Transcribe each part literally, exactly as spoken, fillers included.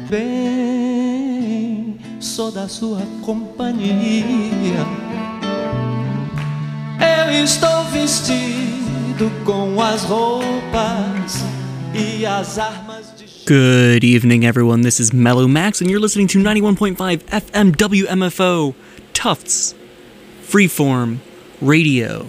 Vem, sou da sua companhia. Eu estou vestido com as roupas e as armas de... Good evening, everyone. This is Mellow Max, and you're listening to ninety-one point five F M W M F O, Tufts Freeform Radio.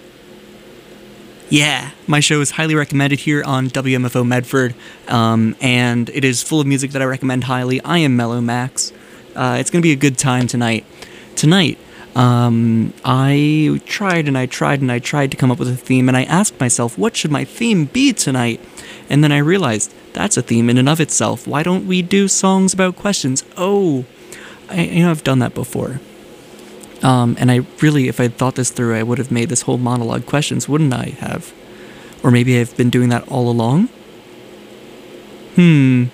Yeah, my show is highly recommended here on W M F O Medford, um, and it is full of music that I recommend highly. I am Mellow Max. Uh, it's going to be a good time tonight. Tonight, um, I tried and I tried and I tried to come up with a theme, and I asked myself, what should my theme be tonight? And then I realized, that's a theme in and of itself. Why don't we do songs about questions? Oh, I, you know, I've done that before. Um, and I really, if I'd thought this through, I would have made this whole monologue questions, wouldn't I have? Or maybe I've been doing that all along? Hmm.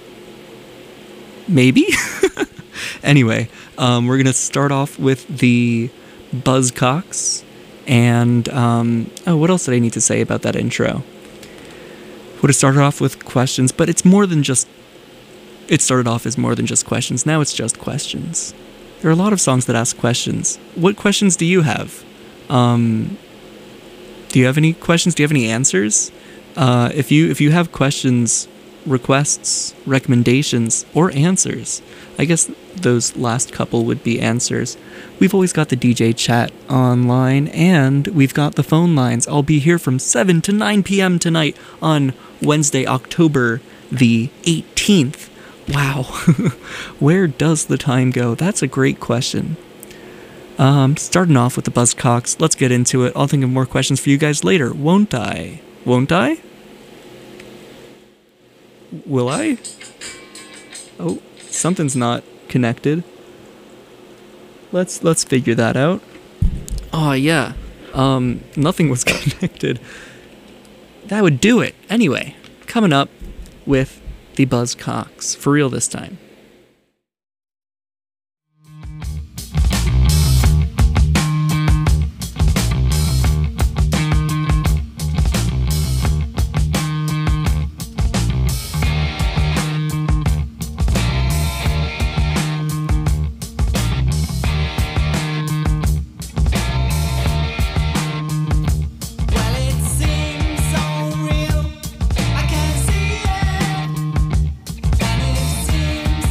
Maybe? Anyway, um, we're going to start off with the Buzzcocks. And, um, oh, what else did I need to say about that intro? Would have started off with questions, but it's more than just... It started off as more than just questions. Now it's just questions. There are a lot of songs that ask questions. What questions do you have? Um, do you have any questions? Do you have any answers? Uh, if you if you have questions, requests, recommendations, or answers, I guess those last couple would be answers. We've always got the D J chat online, and we've got the phone lines. I'll be here from seven to nine p.m. tonight on Wednesday, October the eighteenth. Wow, where does the time go? That's a great question. Um, starting off with the Buzzcocks, let's get into it. I'll think of more questions for you guys later, won't I? Won't I? Will I? Oh, something's not connected. Let's let's figure that out. Oh yeah, um, nothing was connected. That would do it. Anyway, coming up with the Buzzcocks, for real this time. Seems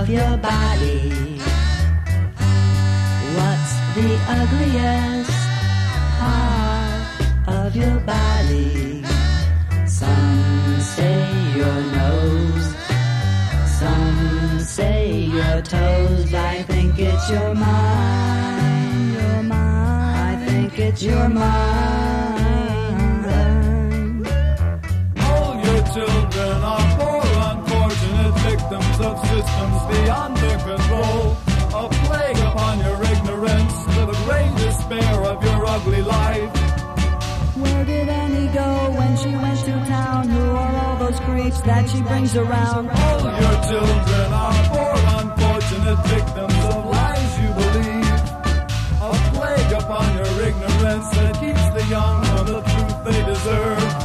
of your body. What's the ugliest part of your body? Some say your nose, some say your toes. I think it's your mind, your mind. I think it's your mind. All your children are poor, unfortunate victims of systems beyond their control. A plague upon your ignorance, to the great despair of your ugly life. Where did Annie go when she went to town? Who are all those creeps that she brings around? All your children are poor, unfortunate victims of lies you believe. A plague upon your ignorance that keeps the young from the truth they deserve.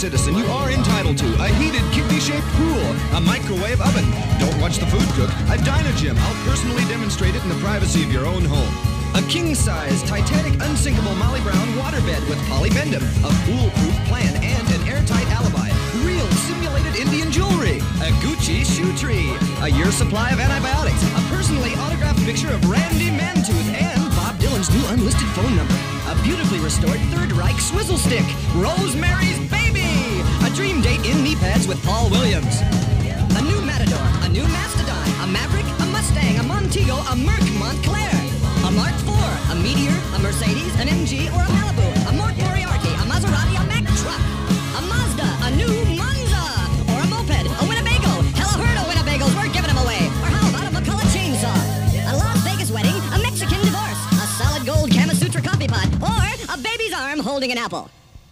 citizen, you are entitled to a heated, kidney-shaped pool, a microwave oven. Don't watch the food cook. A Dynagym. I'll personally demonstrate it in the privacy of your own home. A king-size, Titanic, unsinkable Molly Brown waterbed with polybendum, a foolproof plan, and an airtight alibi. Real simulated Indian jewelry. A Gucci shoe tree. A year's supply of antibiotics. A personally autographed picture of Randy Mantooth and Bob Dylan's new unlisted phone number. A beautifully restored Third Reich swizzle stick. Rosemary's Baby. A dream date in knee pads with Paul Williams. A new Matador. A new Mastodon. A Maverick. A Mustang. A Montego. A Merc Montclair. A Mark four, a Meteor, a Mercedes, an M G, or a Malibu, a Mort Moriarty, a Maserati, a Mack truck, a Mazda, a new Monza, or a moped, a Winnebago. Hell, a herd of Winnebagos, we're giving them away. Or how about a McCullough chainsaw? A Las Vegas wedding, a Mexican divorce, a solid gold Kama Sutra coffee pot, or a baby's arm holding an apple.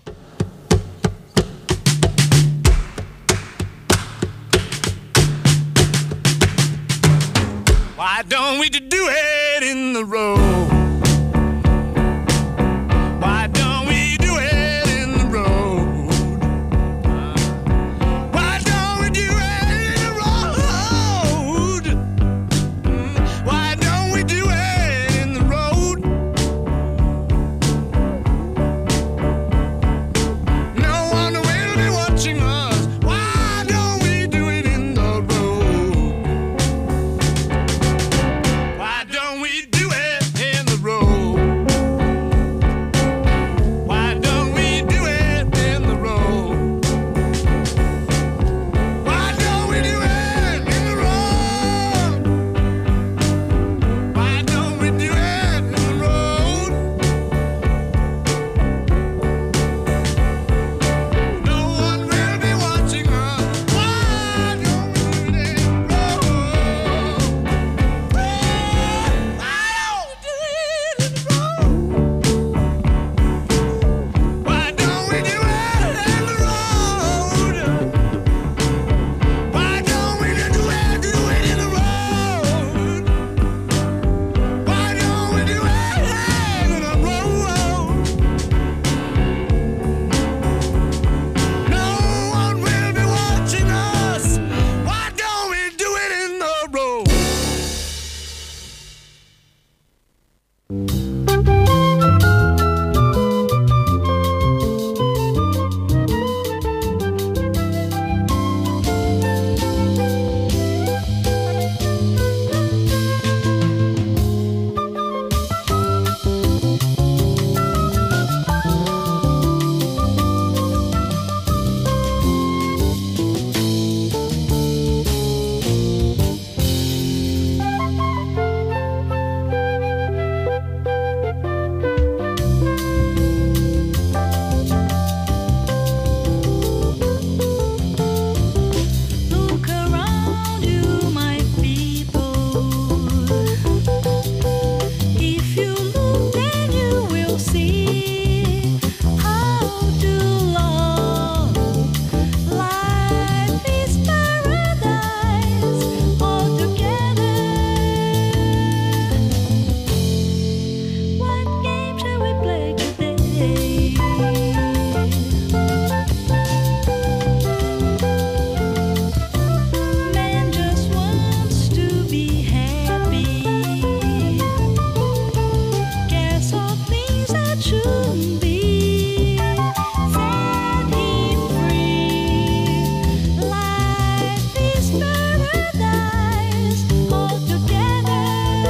Why don't we do it in the road? Why don't we do it in the road? Why don't we do it in the road? Mm, Why don't we do it in the road? No one will be watching us. Why don't we do it in the road? Why don't we do it in the road? Why don't we do it in the road? Why don't we do it in the road? Why don't we do it in the road? No one will be watching us. Why don't we do it in the road? Why don't we do it in the road? Why don't we do it in the road? Why don't we do it, do it in the road? Why don't we do it in the road? No one will be watching us. Why don't we do it in the road? Look around you, my people. If you look, then you will see how to love. Life is paradise altogether. What game shall we play today? Man just wants to be happy. Cares of things that shouldn't be. Set him free. Life is paradise altogether.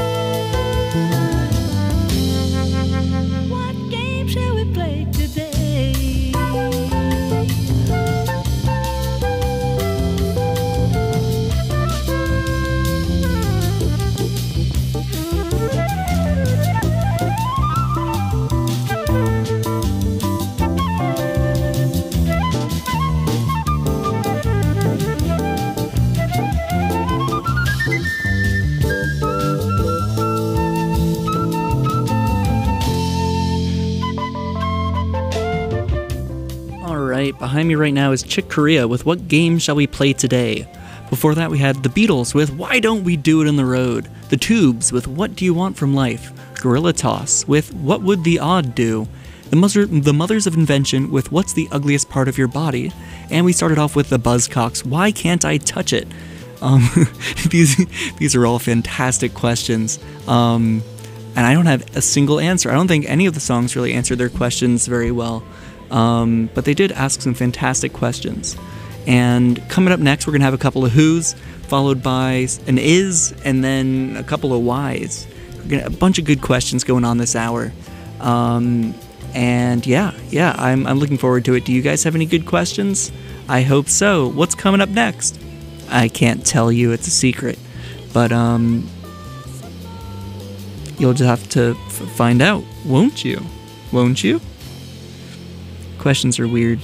What game shall we play today? All right, behind me right now is Chick Corea with What Game Shall We Play Today? Before that, we had the Beatles with Why Don't We Do It on the Road? The Tubes with What Do You Want from Life? Gorilla Toss with What Would the Odd Do? the, mother, the mothers of invention with what's the ugliest part of your body, and we started off with the Buzzcocks, why can't I touch it? Um, these these are all fantastic questions, um, and I don't have a single answer. I don't think any of the songs really answered their questions very well, um, but they did ask some fantastic questions. And coming up next, we're going to have a couple of who's, followed by an is, and then a couple of whys. We're gonna, a bunch of good questions going on this hour. Um, and yeah, yeah, I'm, I'm looking forward to it. Do you guys have any good questions? I hope so. What's coming up next? I can't tell you, it's a secret, but um, you'll just have to f- find out, won't you? Won't you? Questions are weird.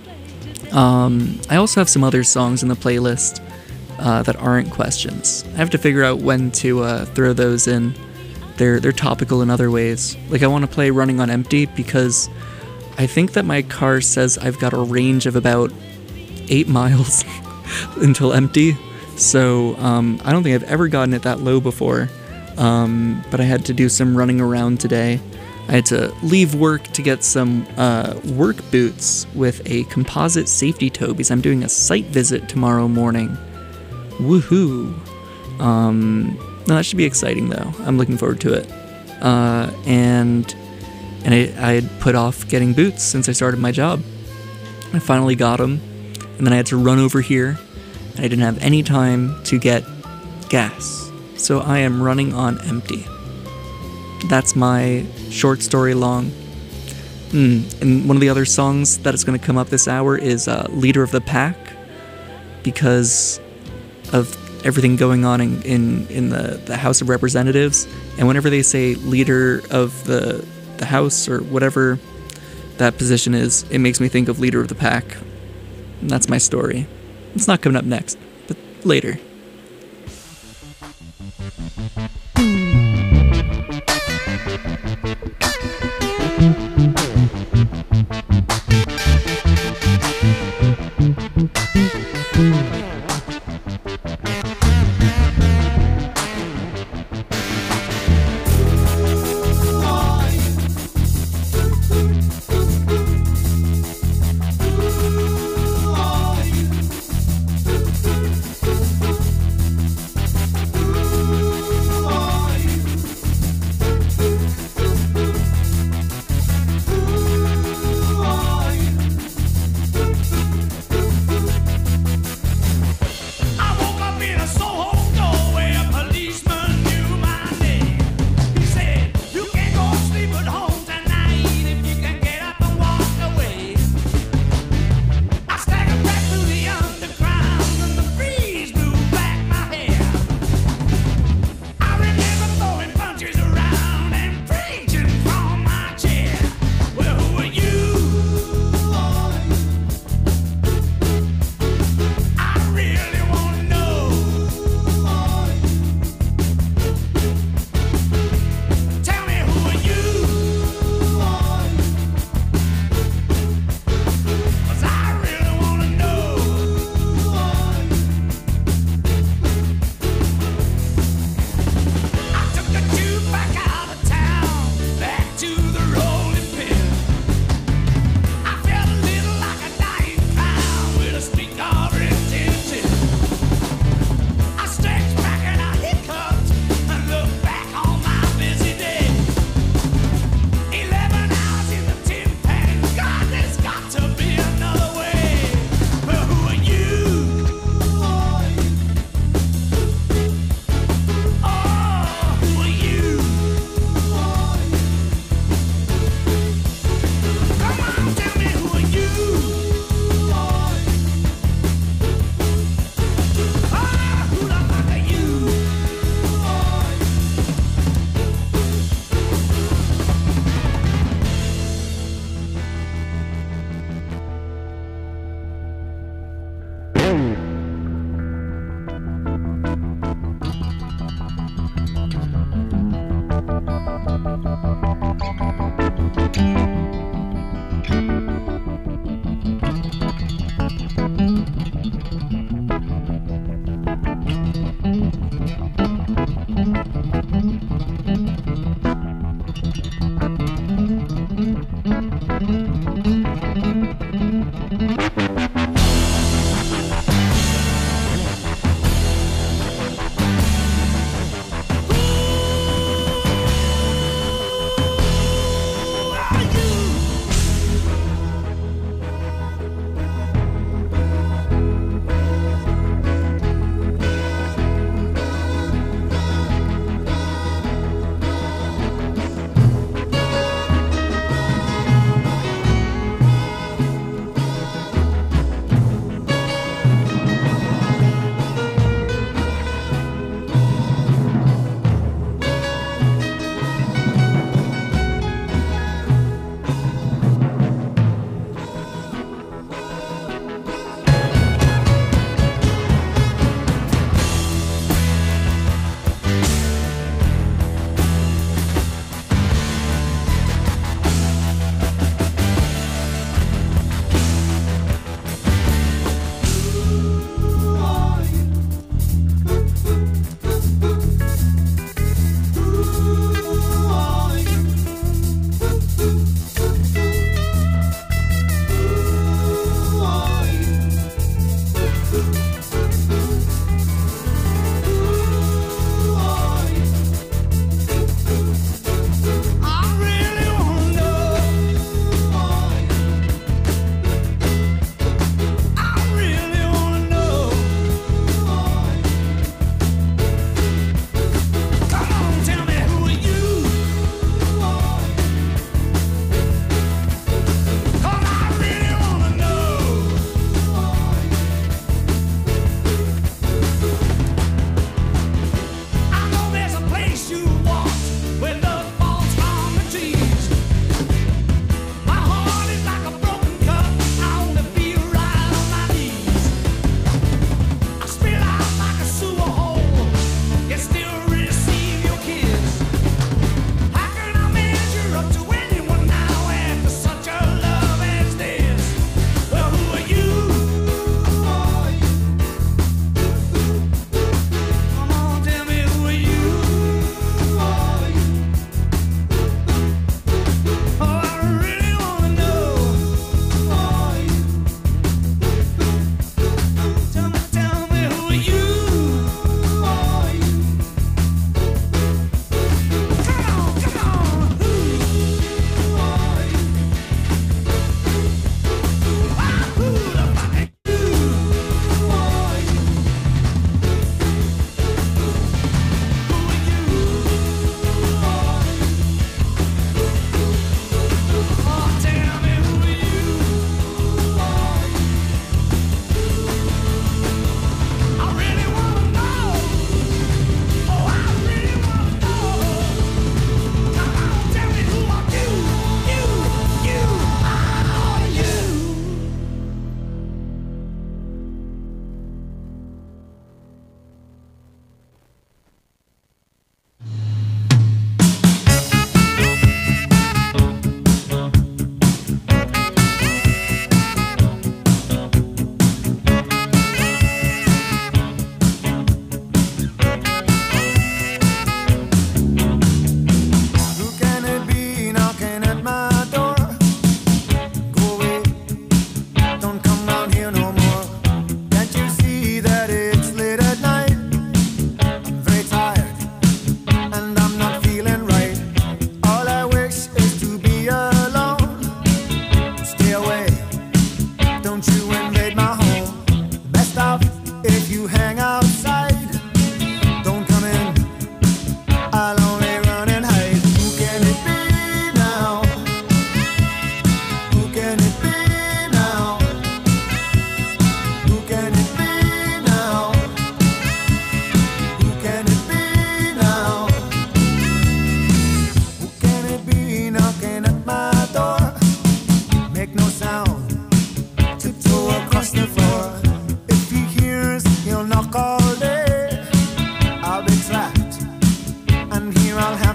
Um, I also have some other songs in the playlist uh, that aren't questions. I have to figure out when to uh, throw those in. They're they're topical in other ways. Like I want to play Running on Empty because I think that my car says I've got a range of about eight miles. Until empty, so um, I don't think I've ever gotten it that low before, um, but I had to do some running around today. I had to leave work to get some uh, work boots with a composite safety toe because I'm doing a site visit tomorrow morning. Woohoo! Um, no, that should be exciting though. I'm looking forward to it. Uh, and and I, I had put off getting boots since I started my job. I finally got them. And then I had to run over here, and I didn't have any time to get gas. So I am running on empty. That's my short story long. Mm. And one of the other songs that is going to come up this hour is uh, Leader of the Pack, because of everything going on in, in, in the, the House of Representatives. And whenever they say leader of the, the House, or whatever that position is, it makes me think of Leader of the Pack. And that's my story. It's not coming up next, but later. Oh,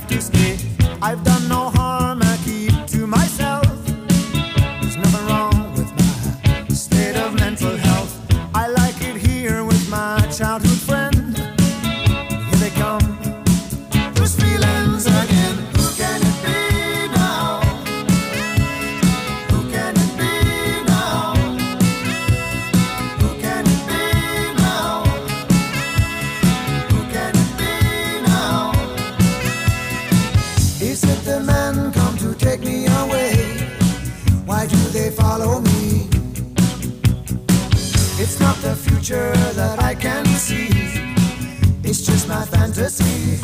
have to stay. I've done no harm, I keep to myself. There's nothing wrong with my state of mental health. I like it here with my childhood friend. Here they come, those feelings again. Who can it be now? Who can it be now? Who can it be now? Who can it be now? Is it the men come to take me away? Why do they follow me? It's not the future that I can see. It's just my fantasy.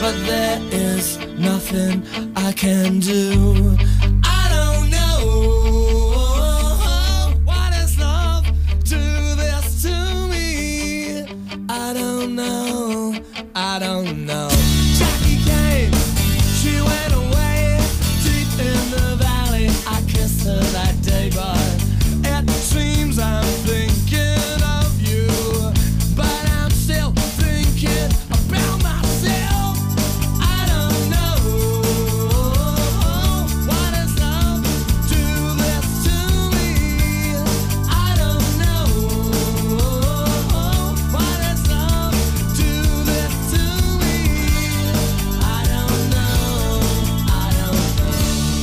but there is nothing I can do. I don't know what is love. Do this to me. I don't know. I don't know. Jackie came. She went away deep in the valley. I kissed her that day, but it seems I'm thinking of you. But I'm still thinking about myself. I don't know what is love. Do this to me. I don't know what is love. Do this to me. I don't know. I don't know.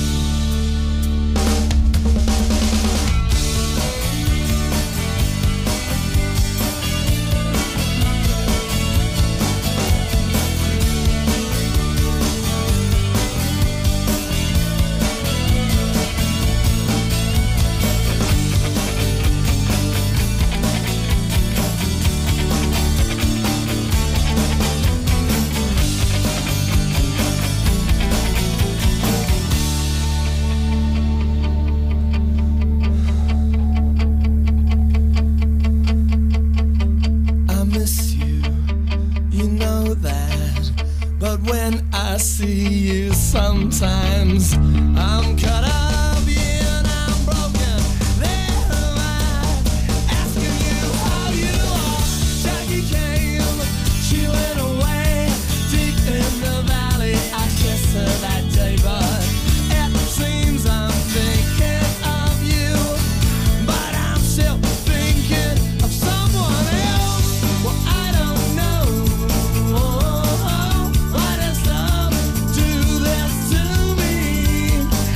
I miss you, you know that. But when I see you sometimes, I'm cut up, yeah, and I'm broken. There am I, asking you how you are. Jackie came, she went away, deep in the valley. I kissed her that day, but it seems I'm thinking of you. But I'm still thinking of someone else. Well, I don't know what is love. Do this to me.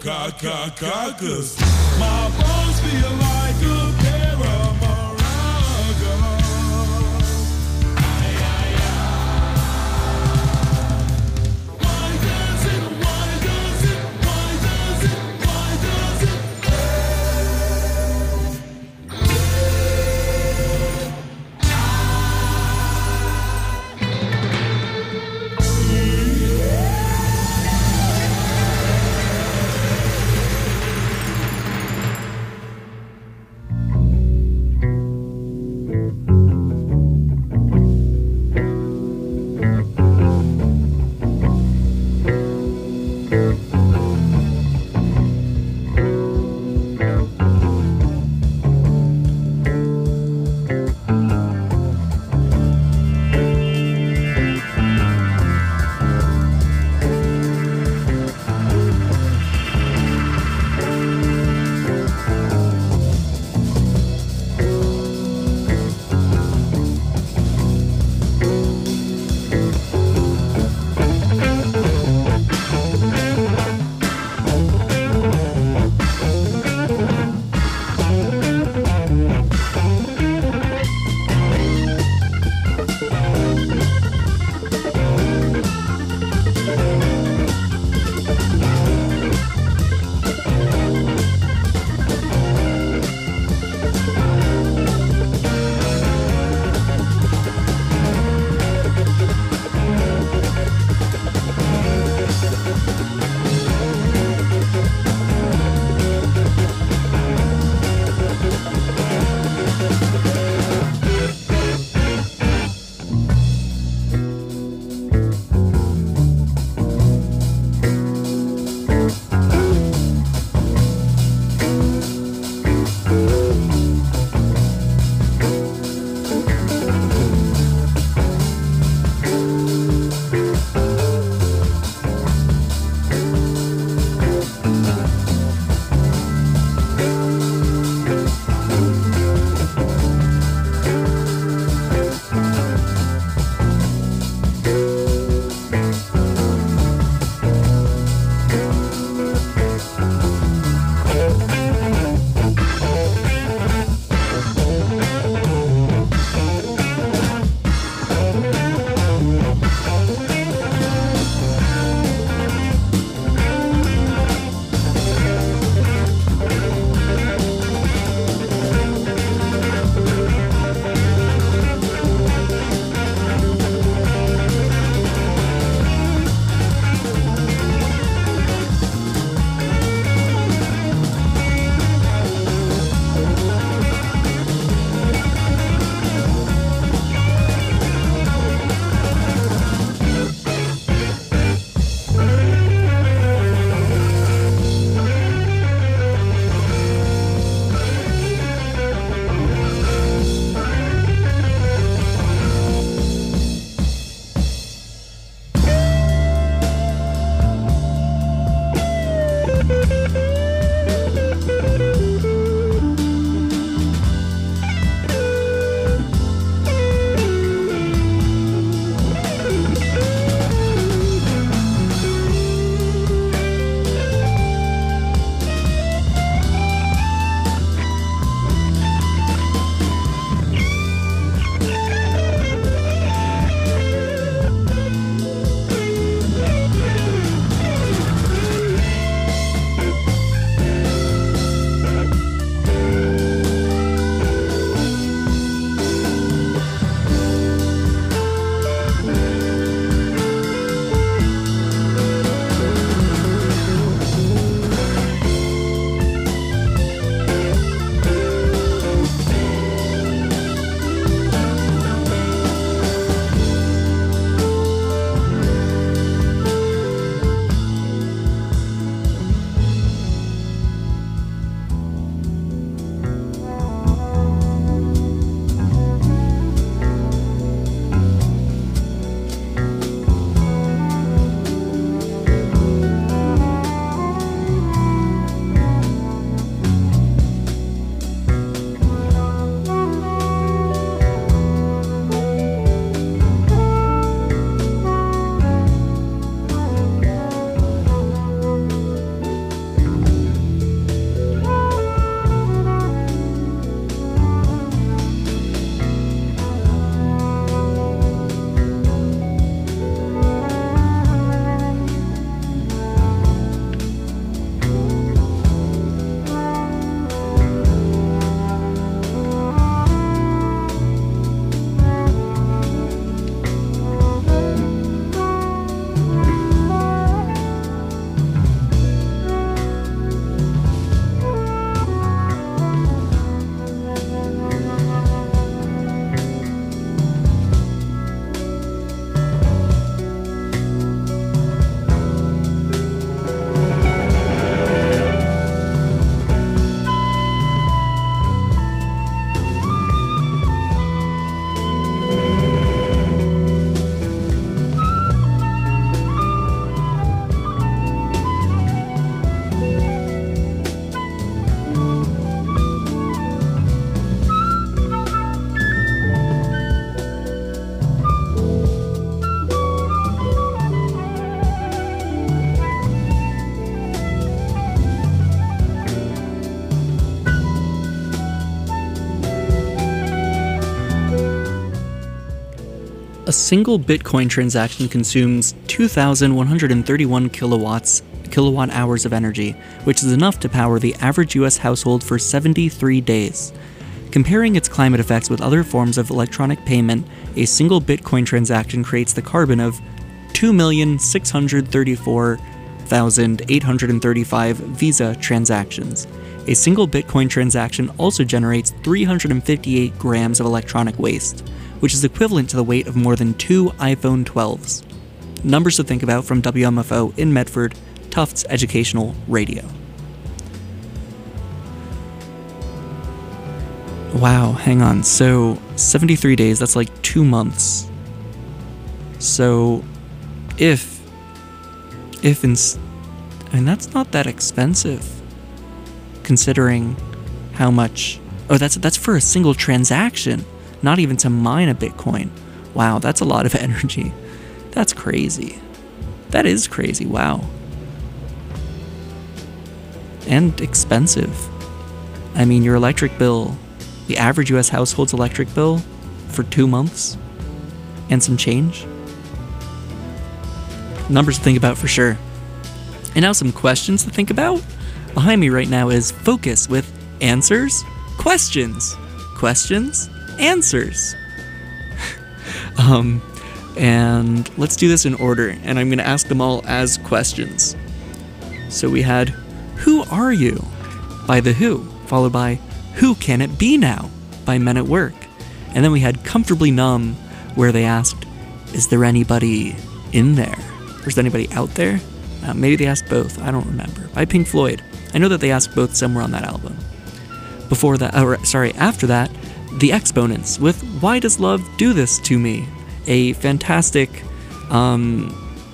ca ca ca, 'cause my bones feel like a pair of maracas. Ay, ay, ay. Why does it, why does it, why does it, why does it? A single Bitcoin transaction consumes two thousand one hundred thirty-one kilowatts kilowatt hours of energy, which is enough to power the average U S household for seventy-three days. Comparing its climate effects with other forms of electronic payment, a single Bitcoin transaction creates the carbon of two million six hundred thirty-four thousand eight hundred thirty-five Visa transactions. A single Bitcoin transaction also generates three hundred fifty-eight grams of electronic waste, which is equivalent to the weight of more than two iPhone twelves. Numbers to think about from W M F O in Medford, Tufts Educational Radio. Wow, hang on. So, seventy-three days, that's like two months. So, if, if, in, I mean, that's not that expensive, considering how much, oh, that's, that's for a single transaction, not even to mine a Bitcoin. Wow, that's a lot of energy. That's crazy. That is crazy, wow. And expensive. I mean, your electric bill, the average U S household's electric bill for two months and some change. Numbers to think about for sure. And now some questions to think about. Behind me right now is Focus with answers, questions, questions, answers. um, and let's do this in order, and I'm going to ask them all as questions. So we had, Who Are You? By The Who, followed by Who Can It Be Now? By Men at Work. And then we had Comfortably Numb, where they asked, Is there anybody in there? Or is there anybody out there? Uh, maybe they asked both, I don't remember. By Pink Floyd. I know that they asked both somewhere on that album. Before that, or sorry, after that, The Exponents with Why Does Love Do This To Me? A fantastic um,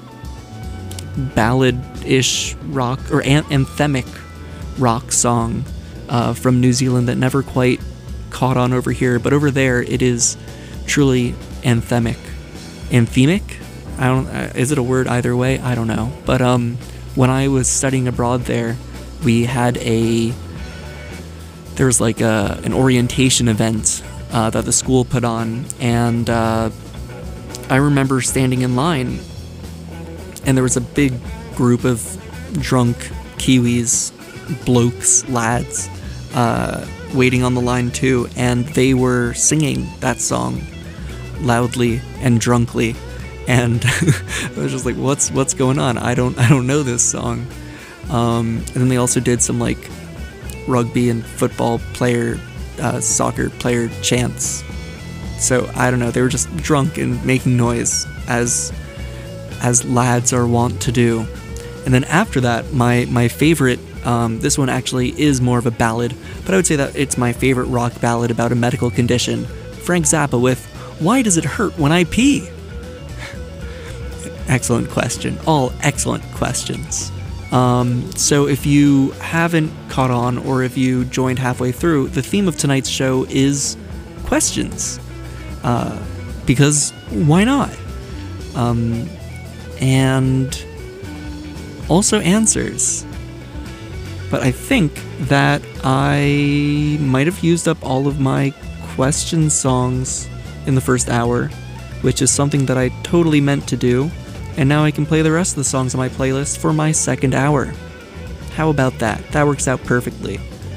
ballad-ish rock, or an- anthemic rock song uh, from New Zealand that never quite caught on over here, but over there it is truly anthemic. Anthemic? I don't. Uh, is it a word either way? I don't know. But um, when I was studying abroad there, we had a there was like a an orientation event uh, that the school put on, and uh, I remember standing in line, and there was a big group of drunk Kiwis, blokes, lads, uh, waiting on the line too, and they were singing that song loudly and drunkly. And I was just like, "What's what's going on? I don't I don't know this song." Um, and then they also did some like rugby and football player, uh, soccer player chants. So I don't know. They were just drunk and making noise as as lads are wont to do. And then after that, my my favorite. Um, this one actually is more of a ballad, but I would say that it's my favorite rock ballad about a medical condition. Frank Zappa with "Why Does It Hurt When I Pee?" Excellent question. All excellent questions. Um, so if you haven't caught on, or if you joined halfway through, the theme of tonight's show is questions. Uh, because why not? Um, and also answers. But I think that I might have used up all of my question songs in the first hour, which is something that I totally meant to do. And now I can play the rest of the songs on my playlist for my second hour. How about that? That works out perfectly.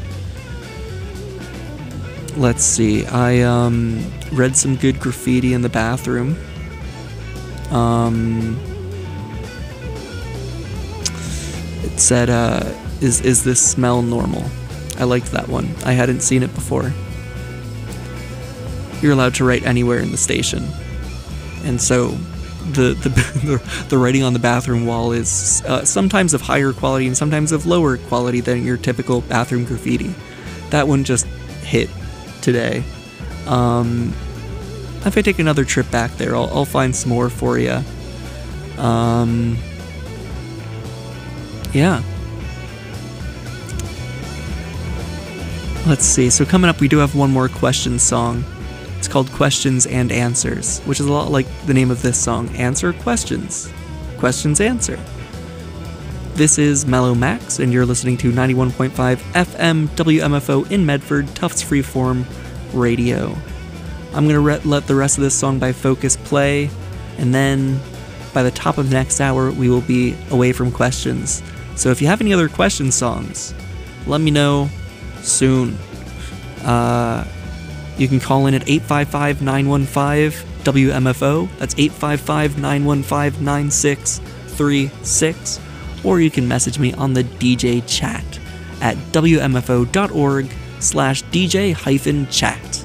Let's see. I um, read some good graffiti in the bathroom. Um, it said, uh, is, is this smell normal? I liked that one. I hadn't seen it before. You're allowed to write anywhere in the station. And so the the the, the writing on the bathroom wall is uh, sometimes of higher quality and sometimes of lower quality than your typical bathroom graffiti. That one just hit today. Um, if I take another trip back there, I'll, I'll find some more for you. Um, yeah. Let's see. So coming up, we do have one more question song. It's called Questions and Answers, which is a lot like the name of this song. Answer questions. Questions answer. This is Mellow Max, and you're listening to ninety-one point five F M W M F O in Medford, Tufts Freeform Radio. I'm going to re- let the rest of this song by Focus play, and then by the top of the next hour, we will be away from questions. So if you have any other question songs, let me know soon. Uh, you can call in at eight five five, nine one five, W M F O. That's eight five five, nine one five, nine six three six. Or you can message me on the D J chat at W M F O dot org slash D J hyphen chat.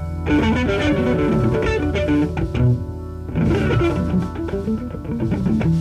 Thank you.